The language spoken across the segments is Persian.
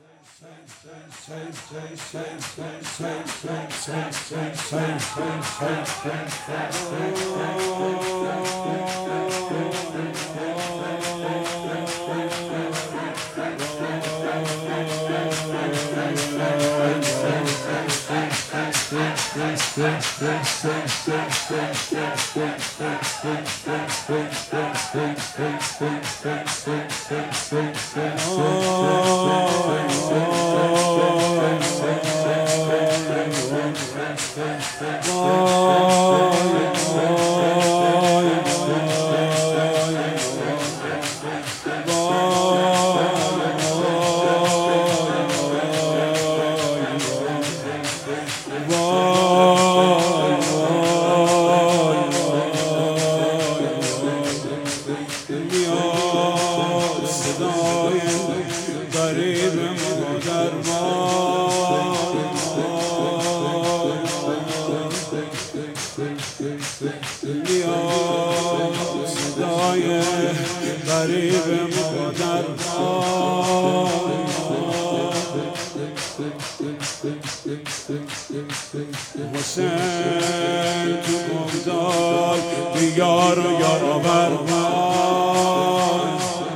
حسین تو گمدار بیار و یارآور من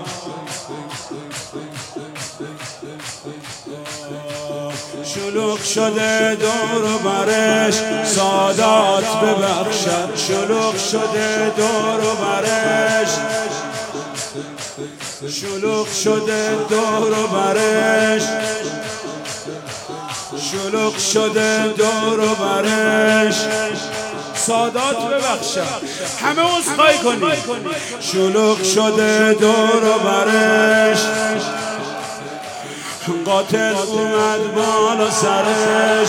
شلوغ شده دور و برش سادات ببخشد شلوغ شده دور و برش شلوغ شده دور و برش شلوغ شده دور و برش سادات ببخشد همه عذرخواهی کنید شلوغ شده دور و برش قاتل اومد بالا سرش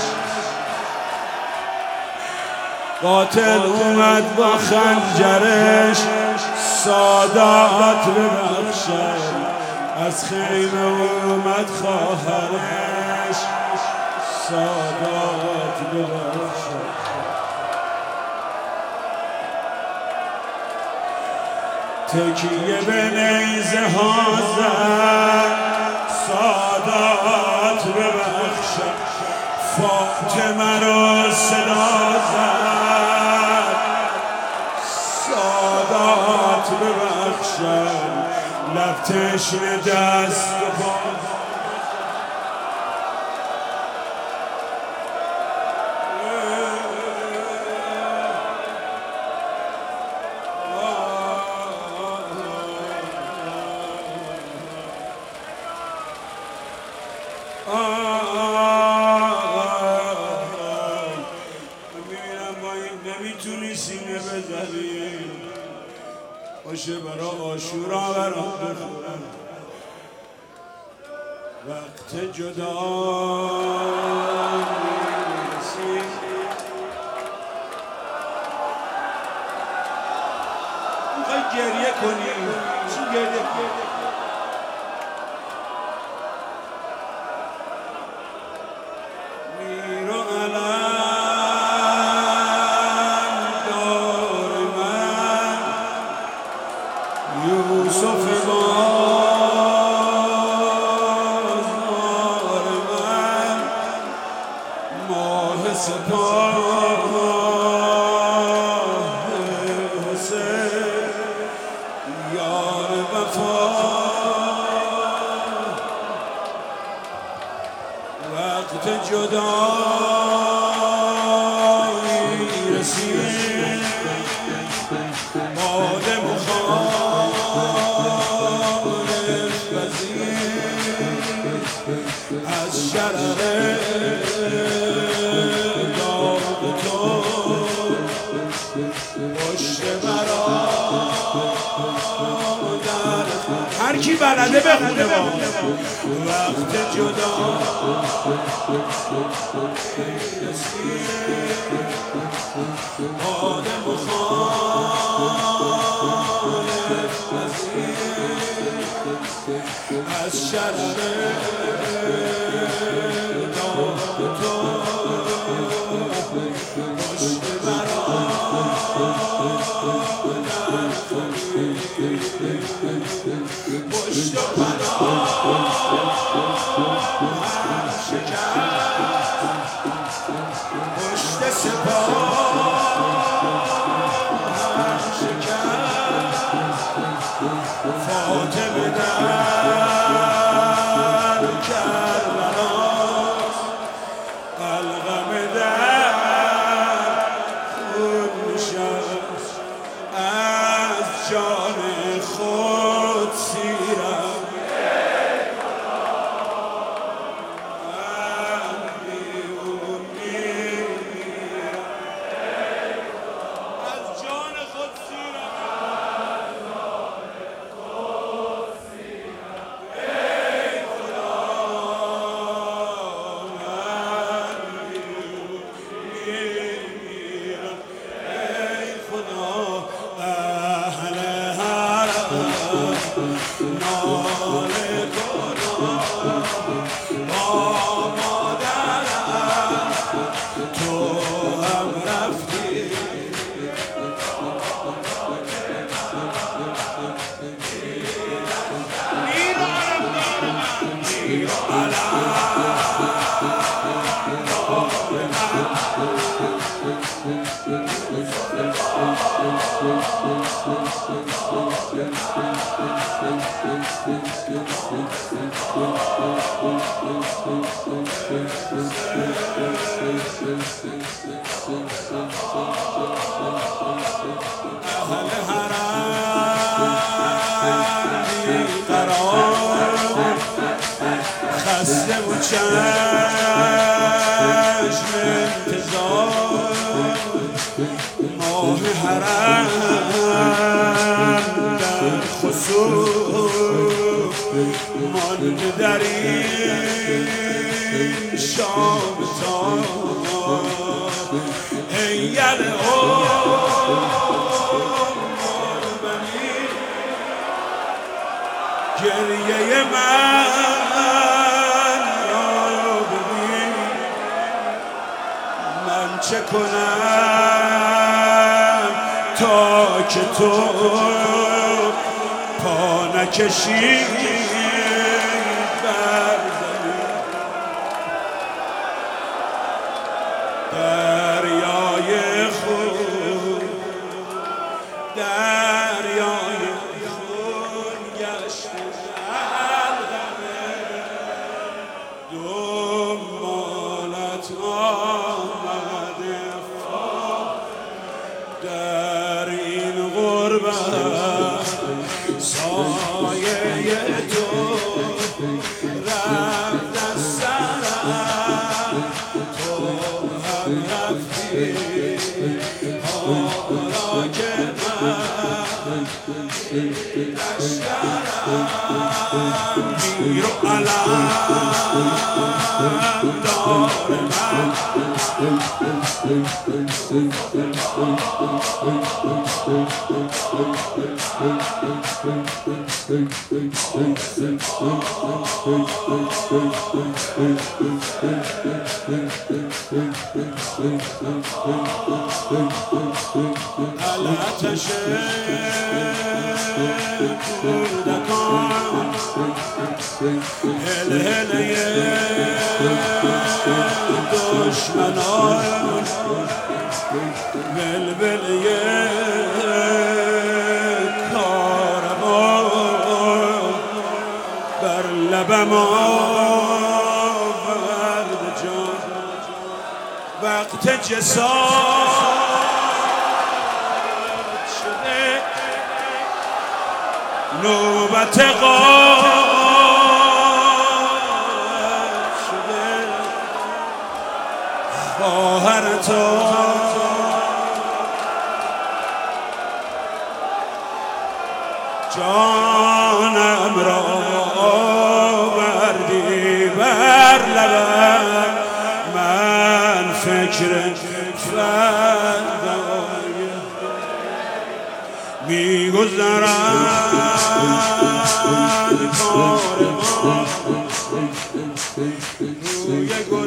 قاتل اومد با خنجرش سادات ببخشد از خیمه اومد خواهرش سادات ببخشد تکیه به نیزه ها زد سادات ببخشد فاطمه رو صدا زد سادات ببخشد لب تشنه دست و پا نمیتونی سینه بزنی باشه برا عاشورا برام بخورم وقت جدا میرسی میخوای گریه کنی چی گریه کنی یوسف بازار من ماه سپاه حسین یار وفا وقت جدایی رسید باد از شرر داد تو پشت مرا در هر کی بلده بخونه وقت جدا باد از شرر داد تو پشت مرا پشت مرا میر و اهل حرم بیقرار خسته و چشم انتظار ماه حرم در خسوف مانده در این شام تار هیل گریه من را ببین من چه کنم تا که تو پا نکشی بر زمین دریای خون دریای خون گشت دنبالت آمده در این غربت سایه تو رفت از سرم تو هم رفتی حالا که من لشکرم میر و علم دار من آتش کودکان هلهله دشمنان بلبله کاروان بر لبم آورد جان وقت جسارت شده نوبت غارت شده خواهر تو جانم را آوردی بر لبم من فکر فردای میگذرد کاروان روی گل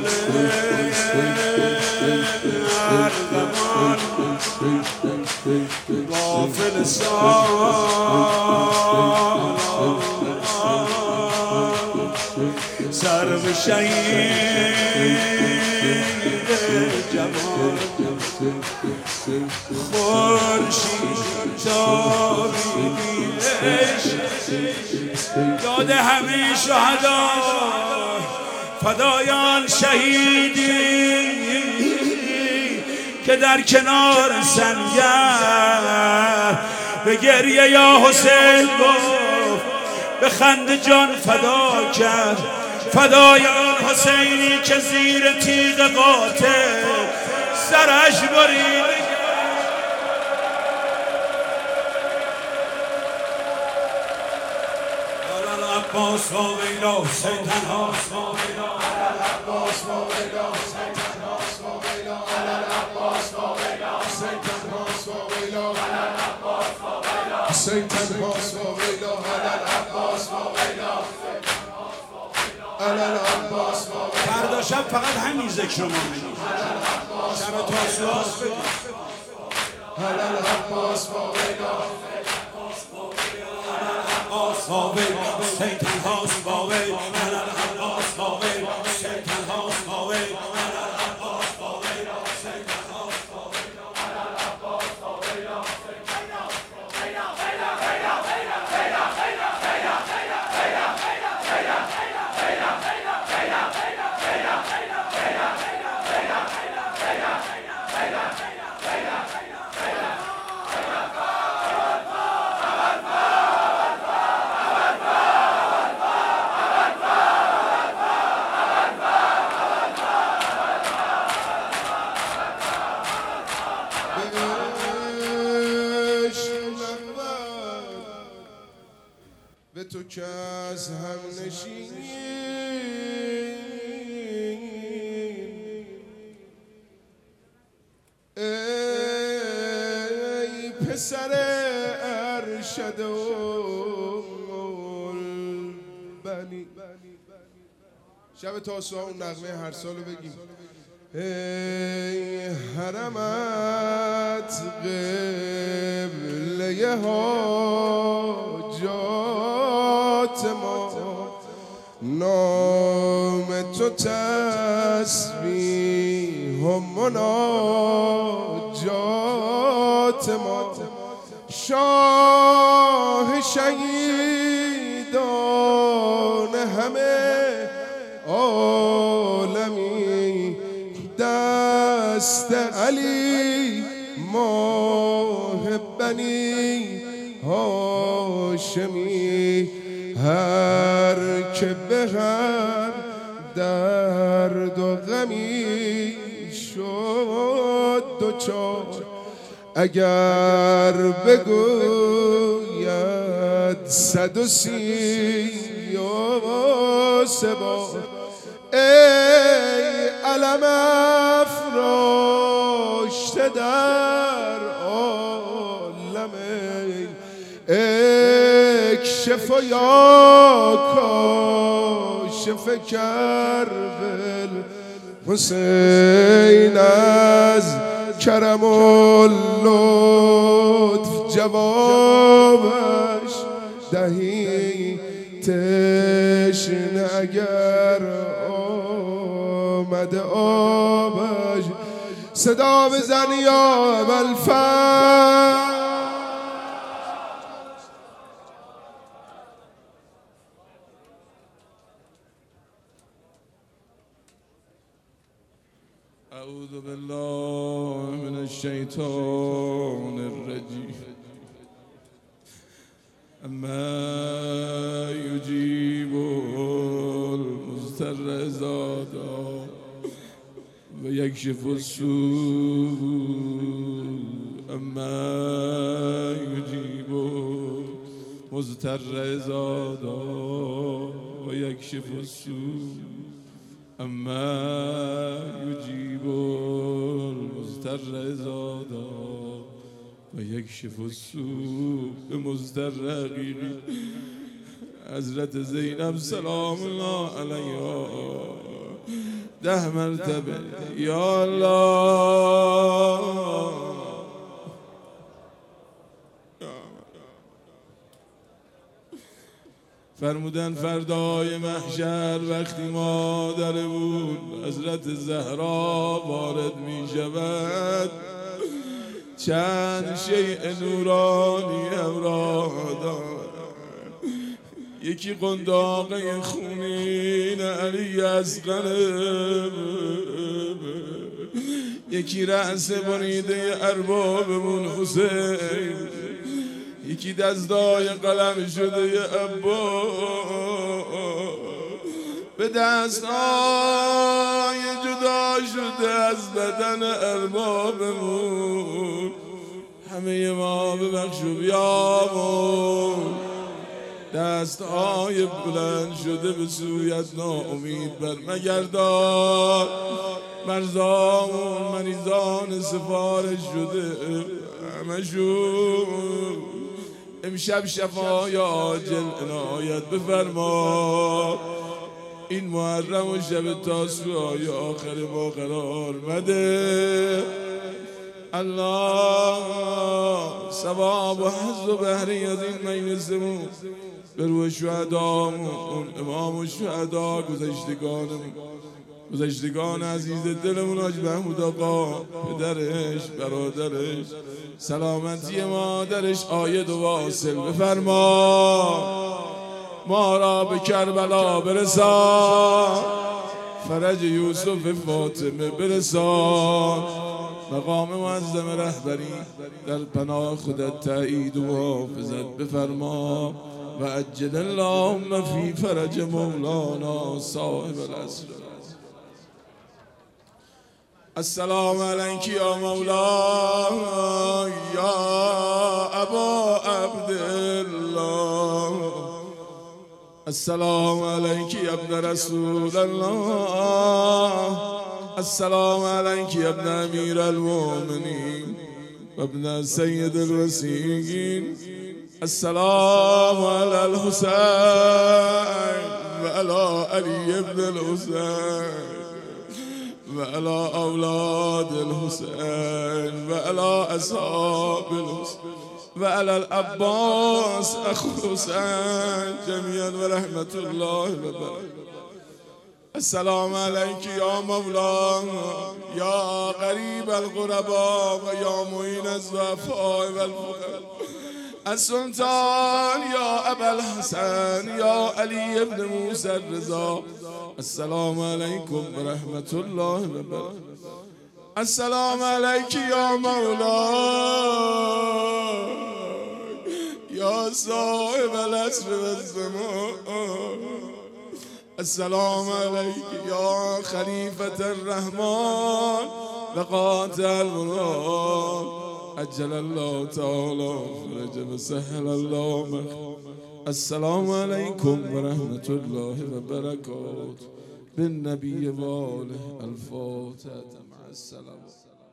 ارغوان غافل سالان سرو شهید جوان خورشید تابیدش داد همه شهدا فدایان شهیدی که در کنار سنگر به گریه یا حسین گفت به خنده جان فدا کرد فدایان حسینی که زیر تیغ قاتل سرش برید عباس و ویلا حسین تنهاست و ویلا عباس و ویلا حسین تنهاست و ویلا عباس و ویلا حسین تنهاست و ویلا عباس و ویلا حسین تنهاست و ویلا عباس و ویلا عباس و ویلا فردا شب فقط همین ذکر رو ما میگیم شب تاسوعاست بگیم عباس و ویلا عباس و ویلا حسین تنهاست و ویلا ای پسر ارشد البنی. شب تاسوعا اون نغمه هر سالو بگیم. ای حرمت قبله حاجات ما، نام تو تسبیح و مناجات ما، شاه شهیدان همه عالمی، دست علی ماه بنی هاشمی، هر که به هر درد و غمی شد دوچار، اگر بگوید 133 بار ای علم افراشته در عالم، اکشف یا کاشف کرب حسین، از کرم و لطف جوابش دهی، تشنه اگر آمده آبش، صدا بزن یا ابوالفضل. اعوذ بالله من الشیطان الرجیم. اما یجیب المضطر اذا دعا و یکشف السوء، اما یجیب المضطر اذا دعا و یکشف السوء، اما یجیب المضطر اذا دعا و یکشف السوء. به مضطر حقیقی حضرت زینب سلام الله علیها 10 مرتبه یا الله فرمودن فردای محشر وقتی مادرمون حضرت زهرا وارد می شود، چند شیء نورانی همراه دارد. یکی قنداقه خونین علی اصغر، یکی رأس بریده اربابمون حسین، یکی دستای قلم شده عباس، به دستای جدا شده از بدن اربابمون. همه ما ببخش و بیامون، دستای بلند شده به سویت ناامید بر مگردان، مرزامون مریضان سفارش شده همشون. امشب شفای عاجل عنایت بفرما، این محرم و شب تاسوعای آخر ما قرار مده. الله ثواب و حظ و بهره از این مجلسمون به روح شهدامون، امام و شهدا، گذشتگان عزیز دلمون، حاج محمود آقا، پدرش، برادرش، سلامتی مادرش عاید و واصل بفرما. ما را به کربلا برسان، فرج یوسف فاطمه برسان، مقام معظم رهبری در پناه خودت تأیید و محافظت بفرما. و عجل اللهم فی فرج مولانا صاحب العصر. السلام علیک یا مولا یا ابا عبدالله، السلام علیک یا ابن رسول الله السلام عليك يا ابن أمير المؤمنين وابن سيد الوسيين. السلام على الحسين وعلى علي بن الحسين وعلى أولاد الحسين وعلى أصحاب الحسين وعلى العباس أخو الحسين جميعا ورحمة الله وبركاته. السلام عليك يا مولانا يا غريب الغرباء ويا معين الضعفاء والفقراء. السلطان يا أبا الحسن يا علي بن موسى الرضا. السلام عليكم ورحمة الله وبركاته. السلام عليك يا مولاي يا صاحب العصر والزمان. السلام عليك يا خليفة الرحمن وقاطع المراد. أجل الله تعالى فرج وسهل الله مخرج. السلام عليكم ورحمة الله وبركاته. بالنبي وآله الفاتحة مع السلام.